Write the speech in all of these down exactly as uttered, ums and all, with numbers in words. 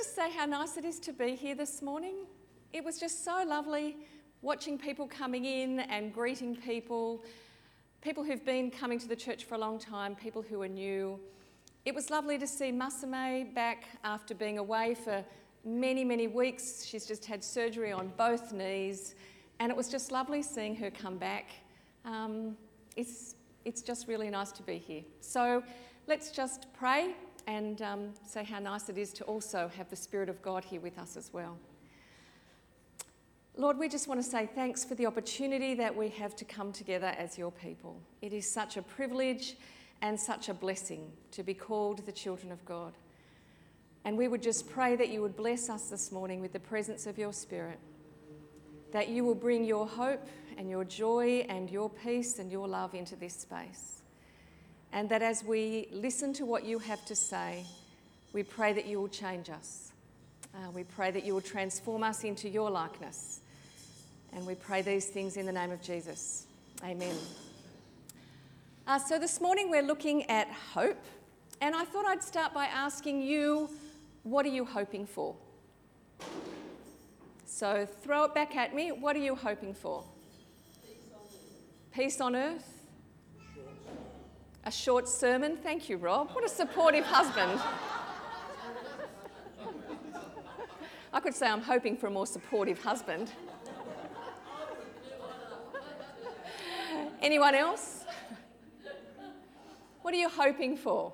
just say how nice it is to be here this morning? It was just so lovely watching people coming in and greeting people, people who've been coming to the church for a long time, people who are new. It was lovely to see Masame back after being away for many, many weeks. She's just had surgery on both knees, and it was just lovely seeing her come back. Um, it's, it's just really nice to be here. So let's just pray and um, say how nice it is to also have the Spirit of God here with us as well. Lord, we just want to say thanks for the opportunity that we have to come together as your people. It is such a privilege and such a blessing to be called the children of God. And we would just pray that you would bless us this morning with the presence of your Spirit, that you will bring your hope and your joy and your peace and your love into this space. And that as we listen to what you have to say, we pray that you will change us. Uh, we pray that you will transform us into your likeness. And we pray these things in the name of Jesus. Amen. Uh, so this morning we're looking at hope. And I thought I'd start by asking you, what are you hoping for? So throw it back at me. What are you hoping for? Peace on earth. Peace on earth? A short sermon. Thank you, Rob. What a supportive husband. I could say I'm hoping for a more supportive husband. Anyone else? What are you hoping for?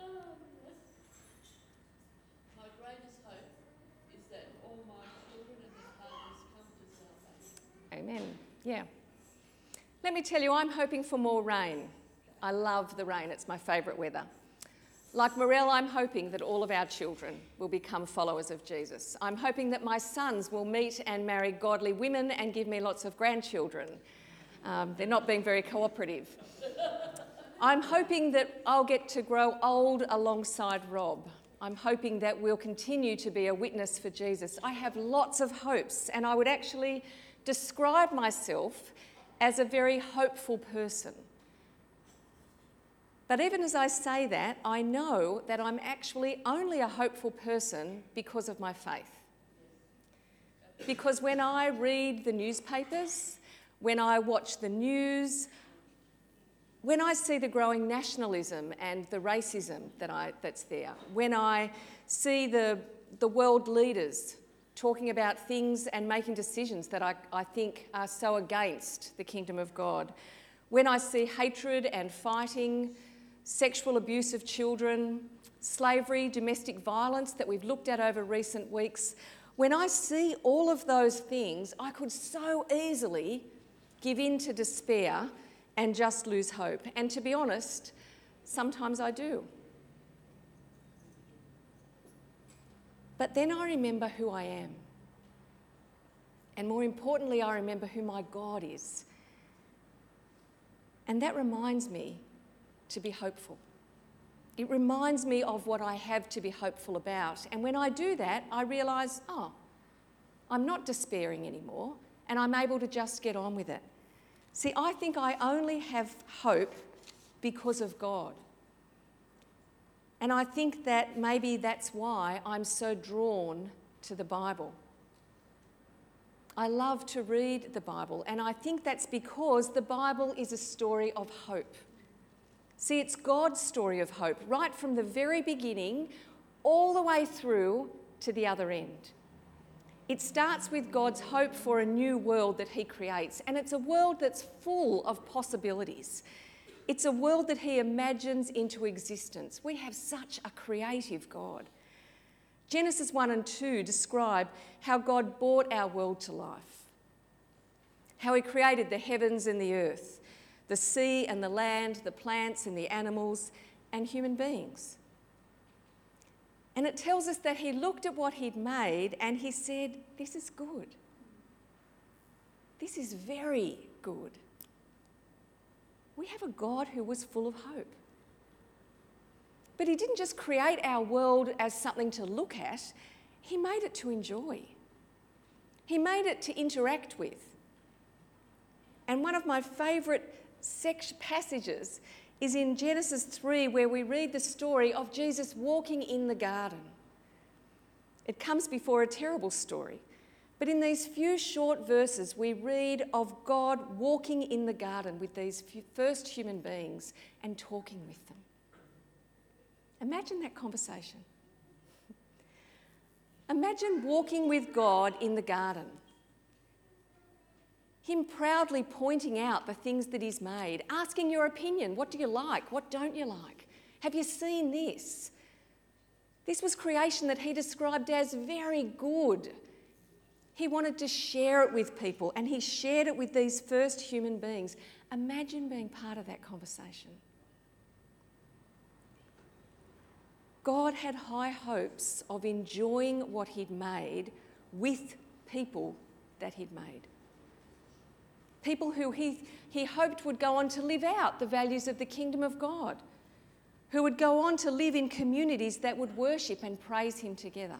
My greatest hope is that all my children and their partners come to salvation. Amen. Yeah. Let me tell you, I'm hoping for more rain. I love the rain. It's my favourite weather. Like Morel, I'm hoping that all of our children will become followers of Jesus. I'm hoping that my sons will meet and marry godly women and give me lots of grandchildren. Um, they're not being very cooperative. I'm hoping that I'll get to grow old alongside Rob. I'm hoping that we'll continue to be a witness for Jesus. I have lots of hopes, and I would actually describe myself as a very hopeful person. But even as I say that, I know that I'm actually only a hopeful person because of my faith. Because when I read the newspapers, when I watch the news, when I see the growing nationalism and the racism that I, that's there, when I see the, the world leaders talking about things and making decisions that I, I think are so against the kingdom of God, when I see hatred and fighting, sexual abuse of children, slavery, domestic violence that we've looked at over recent weeks, when I see all of those things, I could so easily give in to despair and just lose hope. And to be honest, sometimes I do. But then I remember who I am. And more importantly, I remember who my God is. And that reminds me to be hopeful. It reminds me of what I have to be hopeful about. And when I do that, I realise, oh, I'm not despairing anymore, and I'm able to just get on with it. See, I think I only have hope because of God. And I think that maybe that's why I'm so drawn to the Bible. I love to read the Bible, and I think that's because the Bible is a story of hope. See, it's God's story of hope, right from the very beginning all the way through to the other end. It starts with God's hope for a new world that he creates, and it's a world that's full of possibilities. It's a world that he imagines into existence. We have such a creative God. Genesis one and two describe how God brought our world to life, how he created the heavens and the earth, the sea and the land, the plants and the animals, and human beings. And it tells us that he looked at what he'd made and he said, this is good. This is very good. We have a God who was full of hope. But he didn't just create our world as something to look at, he made it to enjoy. He made it to interact with. And one of my favourite section passages is in Genesis three, where we read the story of Jesus walking in the garden. It comes before a terrible story. But in these few short verses, we read of God walking in the garden with these first human beings and talking with them. Imagine that conversation. Imagine walking with God in the garden. Him proudly pointing out the things that he's made, asking your opinion. What do you like? What don't you like? Have you seen this? This was creation that he described as very good. He wanted to share it with people, and he shared it with these first human beings. Imagine being part of that conversation. God had high hopes of enjoying what he'd made with people that he'd made. People who he, he hoped would go on to live out the values of the kingdom of God, who would go on to live in communities that would worship and praise him together.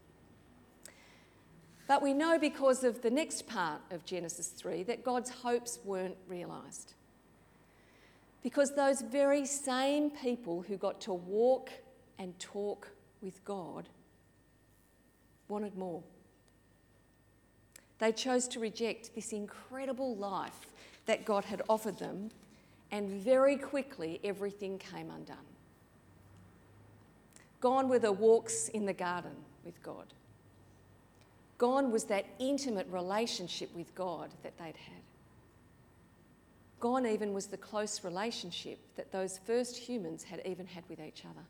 But we know because of the next part of Genesis three that God's hopes weren't realised. Because those very same people who got to walk and talk with God wanted more. They chose to reject this incredible life that God had offered them, and very quickly everything came undone. Gone were the walks in the garden with God. Gone was that intimate relationship with God that they'd had. Gone even was the close relationship that those first humans had even had with each other.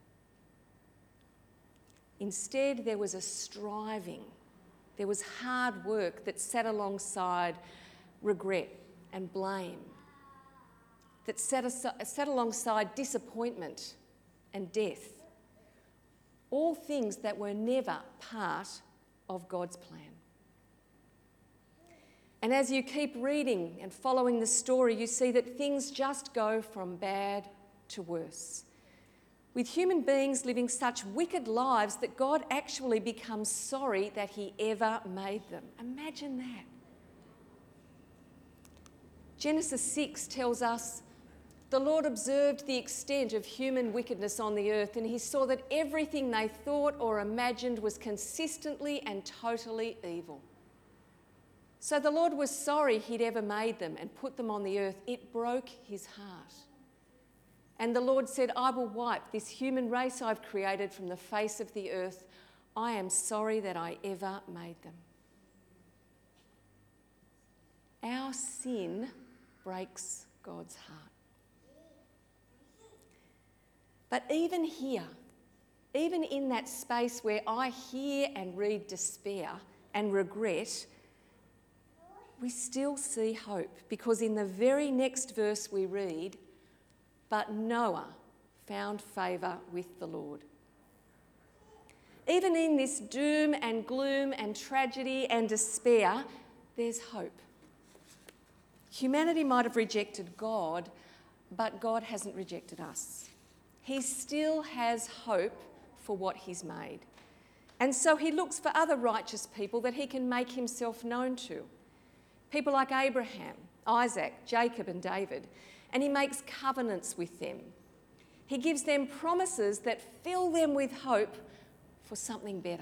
Instead, there was a striving. There was hard work that sat alongside regret and blame, that sat, aside, sat alongside disappointment and death. All things that were never part of God's plan. And as you keep reading and following the story, you see that things just go from bad to worse, with human beings living such wicked lives that God actually becomes sorry that he ever made them. Imagine that. Genesis six tells us, the Lord observed the extent of human wickedness on the earth, and he saw that everything they thought or imagined was consistently and totally evil. So the Lord was sorry he'd ever made them and put them on the earth. It broke his heart. And the Lord said, I will wipe this human race I've created from the face of the earth. I am sorry that I ever made them. Our sin breaks God's heart. But even here, even in that space where I hear and read despair and regret, we still see hope, because in the very next verse we read, but Noah found favour with the Lord. Even in this doom and gloom and tragedy and despair, there's hope. Humanity might have rejected God, but God hasn't rejected us. He still has hope for what he's made. And so he looks for other righteous people that he can make himself known to. People like Abraham, Isaac, Jacob and David. And he makes covenants with them. He gives them promises that fill them with hope for something better.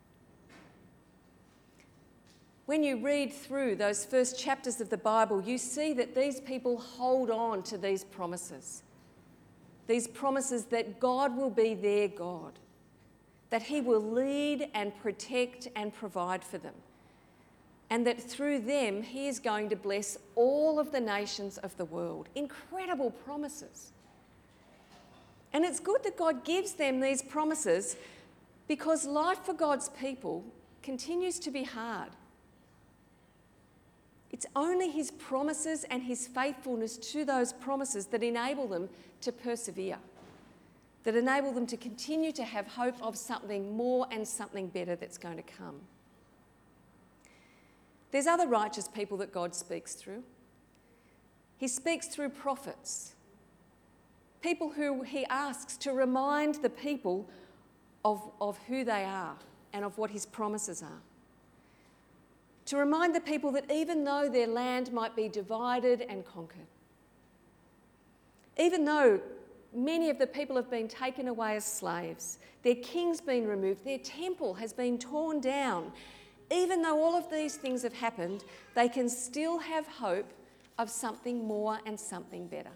When you read through those first chapters of the Bible, you see that these people hold on to these promises. These promises that God will be their God, that he will lead and protect and provide for them, and that through them he is going to bless all of the nations of the world. Incredible promises. And it's good that God gives them these promises, because life for God's people continues to be hard. It's only his promises and his faithfulness to those promises that enable them to persevere, that enable them to continue to have hope of something more and something better that's going to come. There's other righteous people that God speaks through. He speaks through prophets, people who he asks to remind the people of, of who they are and of what his promises are. To remind the people that even though their land might be divided and conquered, even though many of the people have been taken away as slaves. Their king's been removed. Their temple has been torn down. Even though all of these things have happened, they can still have hope of something more and something better.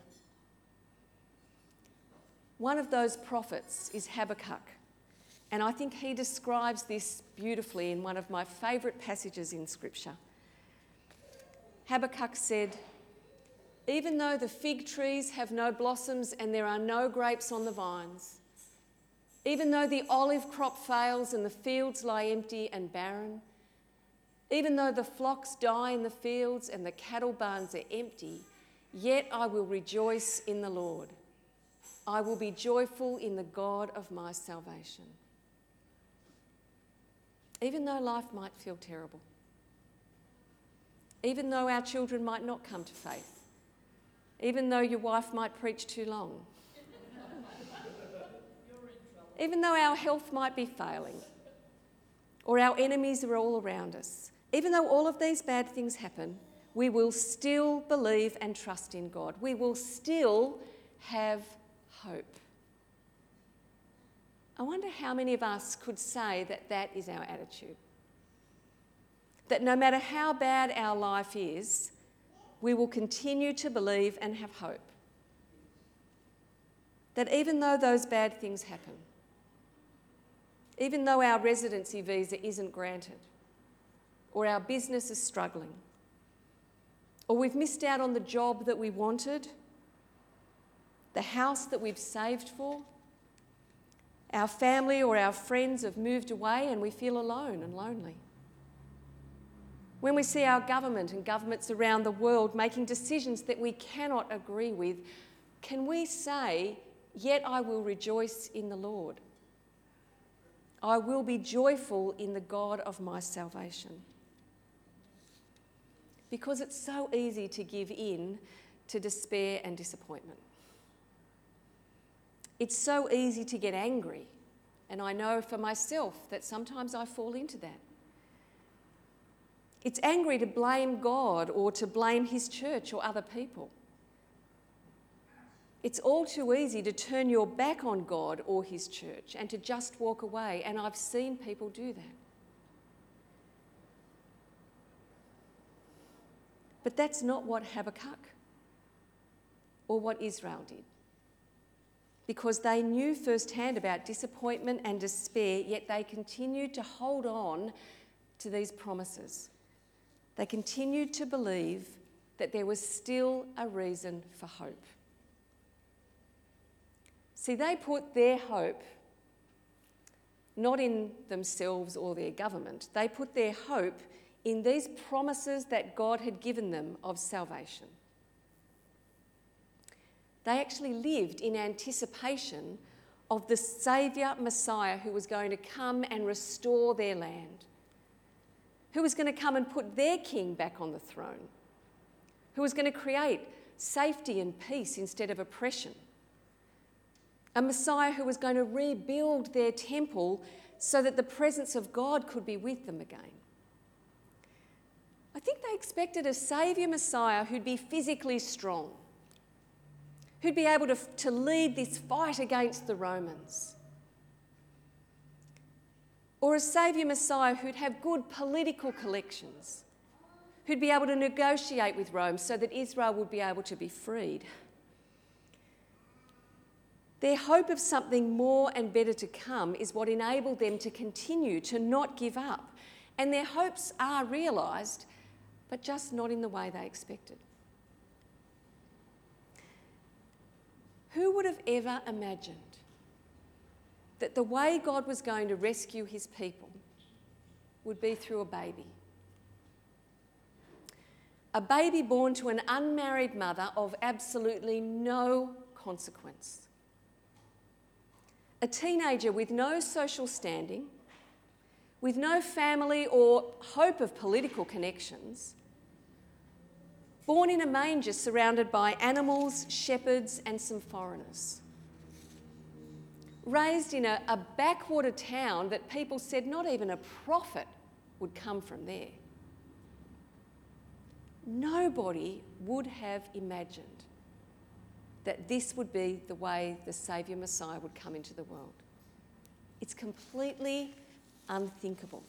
One of those prophets is Habakkuk, and I think he describes this beautifully in one of my favourite passages in Scripture. Habakkuk said, "Even though the fig trees have no blossoms and there are no grapes on the vines, even though the olive crop fails and the fields lie empty and barren, even though the flocks die in the fields and the cattle barns are empty, yet I will rejoice in the Lord. I will be joyful in the God of my salvation." Even though life might feel terrible, even though our children might not come to faith, even though your wife might preach too long, even though our health might be failing, or our enemies are all around us, even though all of these bad things happen, we will still believe and trust in God. We will still have hope. I wonder how many of us could say that that is our attitude. That no matter how bad our life is, we will continue to believe and have hope. That even though those bad things happen, even though our residency visa isn't granted, or our business is struggling, or we've missed out on the job that we wanted, the house that we've saved for, our family or our friends have moved away and we feel alone and lonely. When we see our government and governments around the world making decisions that we cannot agree with, can we say, "Yet I will rejoice in the Lord. I will be joyful in the God of my salvation"? Because it's so easy to give in to despair and disappointment. It's so easy to get angry, and I know for myself that sometimes I fall into that. It's angry to blame God or to blame his church or other people. It's all too easy to turn your back on God or his church and to just walk away, and I've seen people do that. But that's not what Habakkuk or what Israel did, because they knew firsthand about disappointment and despair, yet they continued to hold on to these promises. They continued to believe that there was still a reason for hope. See, they put their hope not in themselves or their government. They put their hope in these promises that God had given them of salvation. They actually lived in anticipation of the Saviour Messiah who was going to come and restore their land, who was going to come and put their king back on the throne, who was going to create safety and peace instead of oppression, a Messiah who was going to rebuild their temple so that the presence of God could be with them again. I think they expected a Saviour Messiah who'd be physically strong, who'd be able to, to lead this fight against the Romans. Or a Saviour Messiah who'd have good political connections, who'd be able to negotiate with Rome so that Israel would be able to be freed. Their hope of something more and better to come is what enabled them to continue to not give up. And their hopes are realised, but just not in the way they expected. Who would have ever imagined that the way God was going to rescue his people would be through a baby? A baby born to an unmarried mother of absolutely no consequence. A teenager with no social standing, with no family or hope of political connections, born in a manger surrounded by animals, shepherds and some foreigners. Raised in a, a backwater town that people said not even a prophet would come from there. Nobody would have imagined that this would be the way the Saviour Messiah would come into the world. It's completely unthinkable.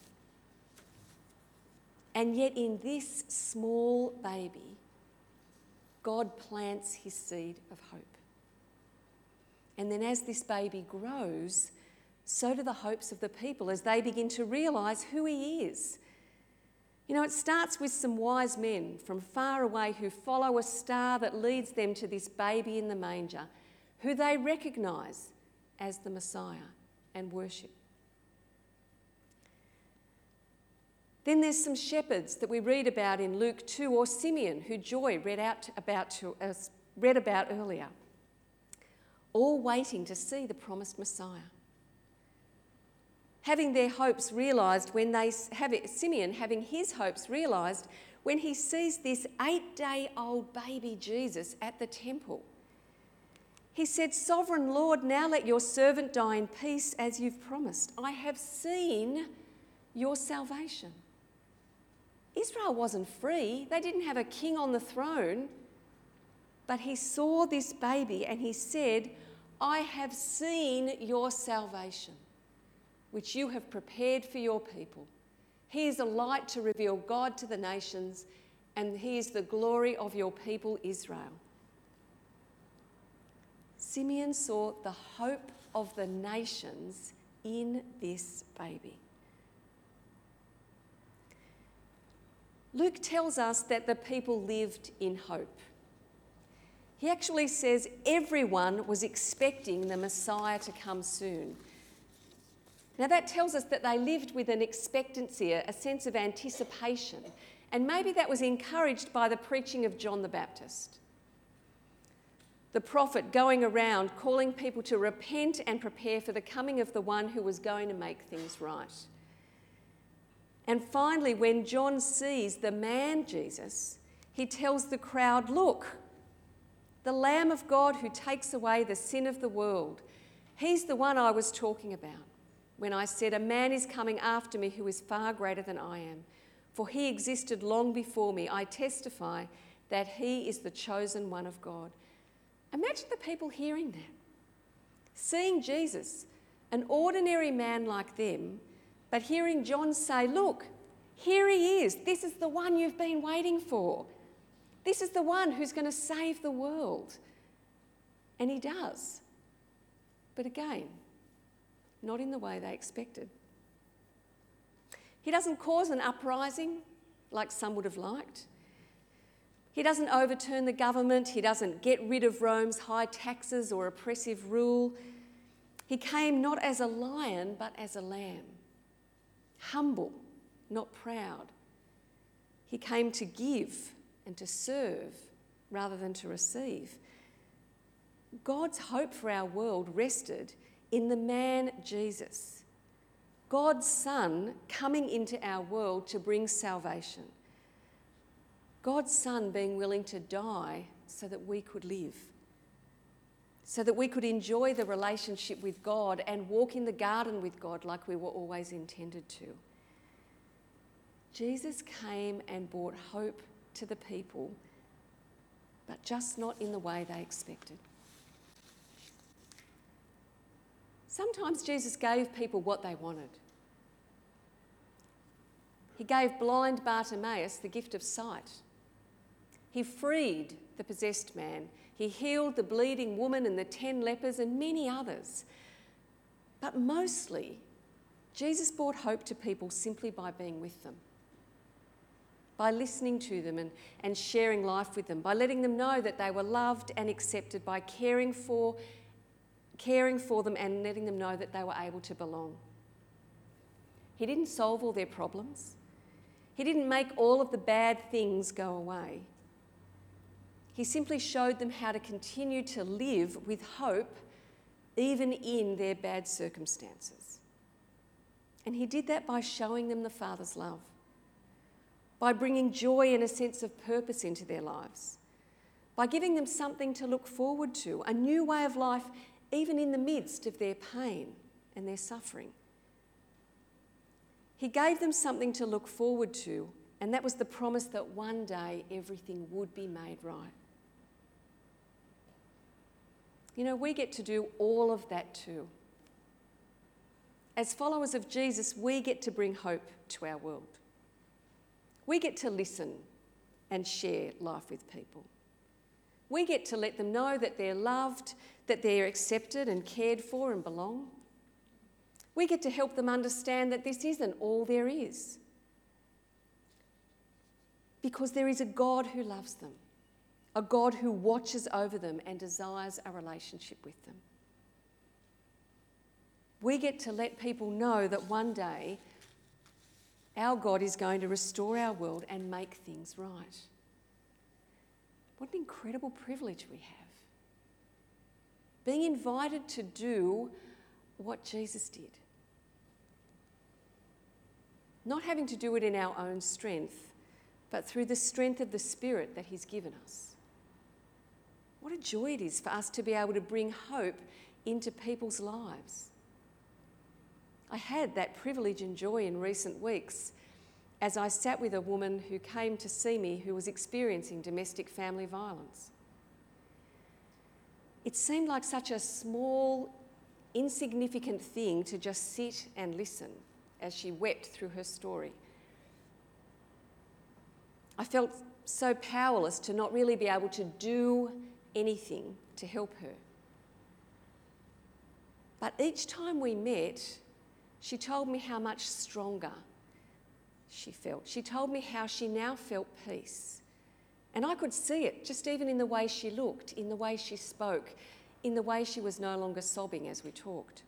And yet in this small baby, God plants his seed of hope. And then as this baby grows, so do the hopes of the people as they begin to realise who he is. You know, it starts with some wise men from far away who follow a star that leads them to this baby in the manger, who they recognise as the Messiah and worship. Then there's some shepherds that we read about in Luke two, or Simeon, who Joy read out about to us, read about earlier, all waiting to see the promised Messiah. Having their hopes realised when they have it, Simeon having his hopes realised when he sees this eight-day-old baby Jesus at the temple. He said, "Sovereign Lord, now let your servant die in peace as you've promised. I have seen your salvation." Israel wasn't free. They didn't have a king on the throne. But he saw this baby and he said, "I have seen your salvation, which you have prepared for your people. He is a light to reveal God to the nations, and he is the glory of your people Israel." Simeon saw the hope of the nations in this baby. Luke tells us that the people lived in hope. He actually says everyone was expecting the Messiah to come soon. Now that tells us that they lived with an expectancy, a sense of anticipation, and maybe that was encouraged by the preaching of John the Baptist, the prophet going around calling people to repent and prepare for the coming of the one who was going to make things right. And finally, when John sees the man Jesus, he tells the crowd, "Look, the Lamb of God who takes away the sin of the world. He's the one I was talking about when I said, 'A man is coming after me who is far greater than I am, for he existed long before me. I testify that he is the chosen one of God.'" Imagine the people hearing that, seeing Jesus, an ordinary man like them, but hearing John say, "Look, here he is. This is the one you've been waiting for. This is the one who's going to save the world." And he does. But again, not in the way they expected. He doesn't cause an uprising like some would have liked. He doesn't overturn the government. He doesn't get rid of Rome's high taxes or oppressive rule. He came not as a lion, but as a lamb. Humble, not proud. He came to give and to serve rather than to receive. God's hope for our world rested in the man Jesus, God's Son coming into our world to bring salvation. God's Son being willing to die so that we could live, so that we could enjoy the relationship with God and walk in the garden with God like we were always intended to. Jesus came and brought hope to the people, but just not in the way they expected. Sometimes Jesus gave people what they wanted. He gave blind Bartimaeus the gift of sight. He freed the possessed man. He healed the bleeding woman and the ten lepers and many others. But mostly, Jesus brought hope to people simply by being with them, by listening to them and, and sharing life with them, by letting them know that they were loved and accepted, by caring for, caring for them and letting them know that they were able to belong. He didn't solve all their problems. He didn't make all of the bad things go away. He simply showed them how to continue to live with hope even in their bad circumstances. And he did that by showing them the Father's love, by bringing joy and a sense of purpose into their lives, by giving them something to look forward to, a new way of life even in the midst of their pain and their suffering. He gave them something to look forward to, and that was the promise that one day everything would be made right. You know, we get to do all of that too. As followers of Jesus, we get to bring hope to our world. We get to listen and share life with people. We get to let them know that they're loved, that they're accepted and cared for and belong. We get to help them understand that this isn't all there is, because there is a God who loves them, a God who watches over them and desires a relationship with them. We get to let people know that one day our God is going to restore our world and make things right. What an incredible privilege we have. Being invited to do what Jesus did. Not having to do it in our own strength, but through the strength of the Spirit that He's given us. What a joy it is for us to be able to bring hope into people's lives. I had that privilege and joy in recent weeks as I sat with a woman who came to see me who was experiencing domestic family violence. It seemed like such a small, insignificant thing to just sit and listen as she wept through her story. I felt so powerless to not really be able to do anything to help her. But each time we met, she told me how much stronger she felt. She told me how she now felt peace. And I could see it just even in the way she looked, in the way she spoke, in the way she was no longer sobbing as we talked.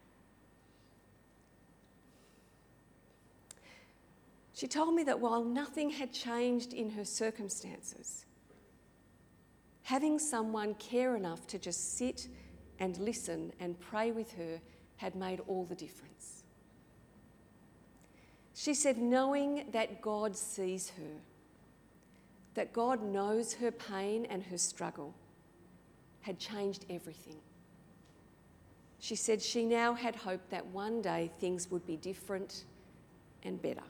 She told me that while nothing had changed in her circumstances, having someone care enough to just sit and listen and pray with her had made all the difference. She said knowing that God sees her, that God knows her pain and her struggle, had changed everything. She said she now had hope that one day things would be different and better.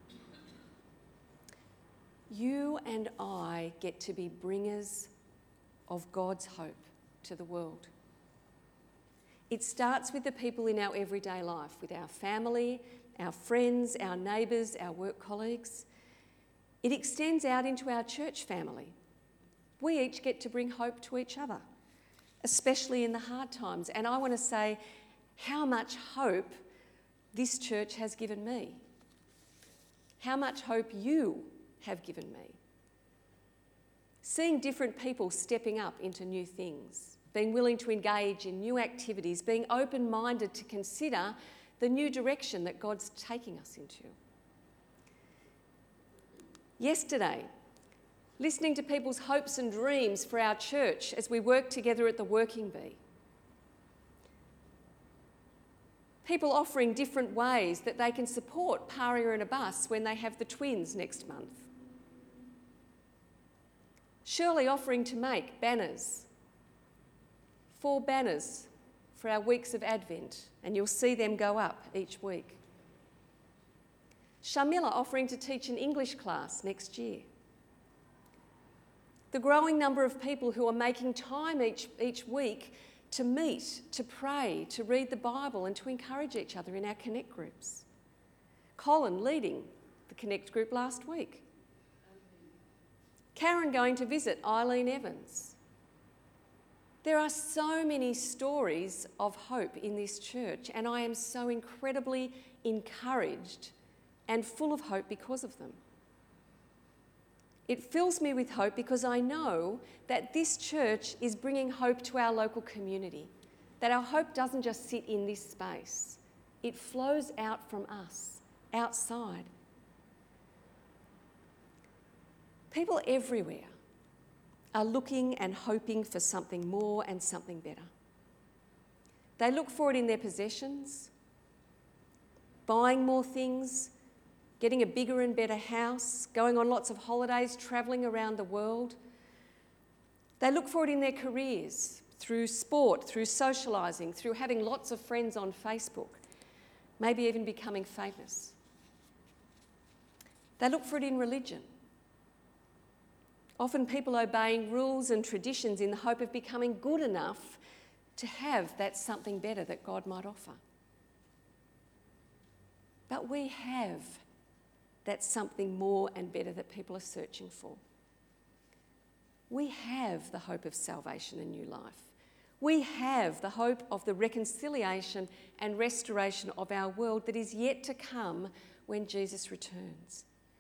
You and I get to be bringers of God's hope to the world. It starts with the people in our everyday life, with our family, our friends, our neighbours, our work colleagues. It extends out into our church family. We each get to bring hope to each other, especially in the hard times. And I want to say how much hope this church has given me. How much hope you have given me. Seeing different people stepping up into new things, being willing to engage in new activities, being open-minded to consider the new direction that God's taking us into. Yesterday, listening to people's hopes and dreams for our church as we work together at the Working Bee. People offering different ways that they can support Paria and a bus when they have the twins next month. Shirley offering to make banners, four banners for our weeks of Advent, and you'll see them go up each week. Shamila offering to teach an English class next year. The growing number of people who are making time each, each week to meet, to pray, to read the Bible and to encourage each other in our Connect groups. Colin leading the Connect group last week. Karen going to visit Eileen Evans. There are so many stories of hope in this church, and I am so incredibly encouraged and full of hope because of them. It fills me with hope because I know that this church is bringing hope to our local community, that our hope doesn't just sit in this space. It flows out from us, outside. People everywhere are looking and hoping for something more and something better. They look for it in their possessions, buying more things, getting a bigger and better house, going on lots of holidays, travelling around the world. They look for it in their careers, through sport, through socialising, through having lots of friends on Facebook, maybe even becoming famous. They look for it in religion. Often people obeying rules and traditions in the hope of becoming good enough to have that something better that God might offer. But we have that something more and better that people are searching for. We have the hope of salvation and new life. We have the hope of the reconciliation and restoration of our world that is yet to come when Jesus returns.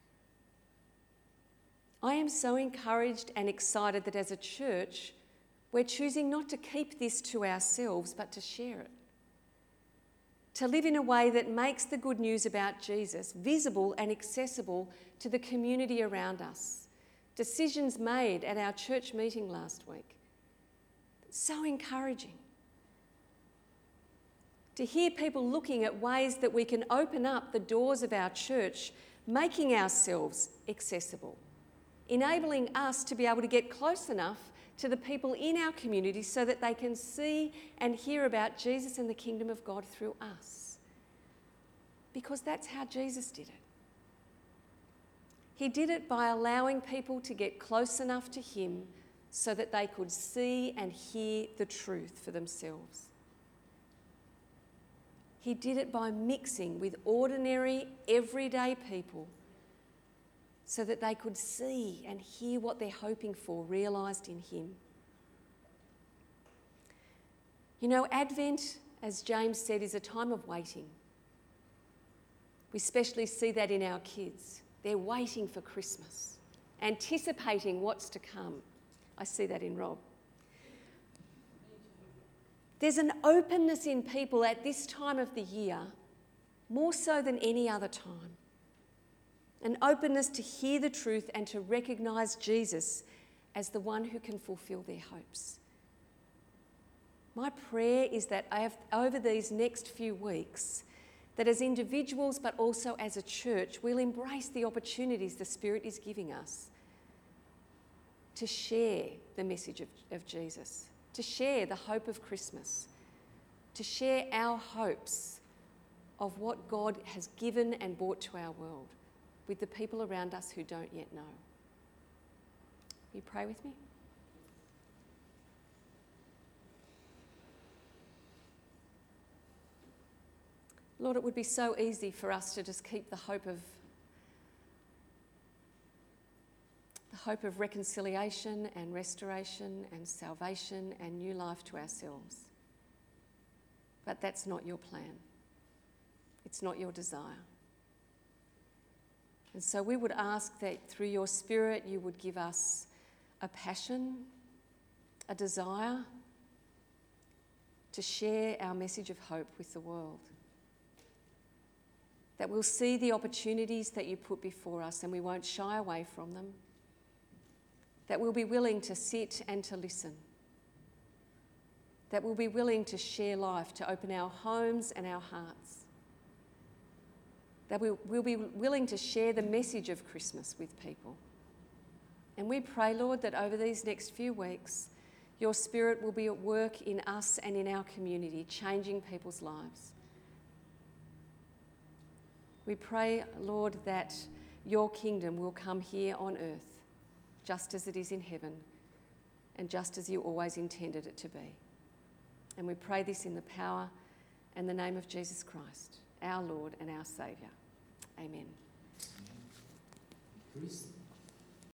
I am so encouraged and excited that as a church, we're choosing not to keep this to ourselves, but to share it. To live in a way that makes the good news about Jesus visible and accessible to the community around us. Decisions made at our church meeting last week. So encouraging. To hear people looking at ways that we can open up the doors of our church, making ourselves accessible, enabling us to be able to get close enough to the people in our community so that they can see and hear about Jesus and the kingdom of God through us. Because that's how Jesus did it. He did it by allowing people to get close enough to him so that they could see and hear the truth for themselves. He did it by mixing with ordinary, everyday people so that they could see and hear what they're hoping for realised in him. You know, Advent, as James said, is a time of waiting. We especially see that in our kids. They're waiting for Christmas, anticipating what's to come. I see that in Rob. There's an openness in people at this time of the year, more so than any other time. An openness to hear the truth and to recognise Jesus as the one who can fulfil their hopes. My prayer is that over these next few weeks, that as individuals but also as a church, we'll embrace the opportunities the Spirit is giving us to share the message of, of Jesus, to share the hope of Christmas, to share our hopes of what God has given and brought to our world with the people around us who don't yet know. Will you pray with me? Lord, it would be so easy for us to just keep the hope of the hope of reconciliation and restoration and salvation and new life to ourselves. But that's not your plan. It's not your desire. And so we would ask that through your Spirit you would give us a passion, a desire to share our message of hope with the world. That we'll see the opportunities that you put before us and we won't shy away from them. That we'll be willing to sit and to listen. That we'll be willing to share life, to open our homes and our hearts. That we'll, we'll be willing to share the message of Christmas with people. And we pray, Lord, that over these next few weeks, your Spirit will be at work in us and in our community, changing people's lives. We pray, Lord, that your kingdom will come here on earth, just as it is in heaven, and just as you always intended it to be. And we pray this in the power and the name of Jesus Christ, our Lord and our Saviour. Amen. Chris?